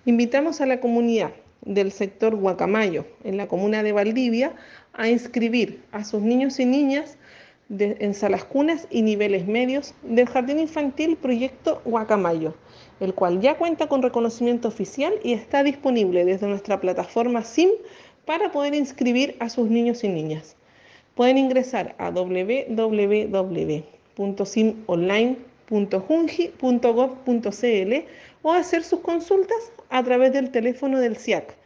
Invitamos a la comunidad del sector Guacamayo, en la comuna de Valdivia, a inscribir a sus niños y niñas en salas cunas y niveles medios del Jardín Infantil Proyecto Guacamayo, el cual ya cuenta con reconocimiento oficial y está disponible desde nuestra plataforma SIM para poder inscribir a sus niños y niñas. Pueden ingresar a www.simonline.junji.gov.cl o hacer sus consultas a través del teléfono del SIAC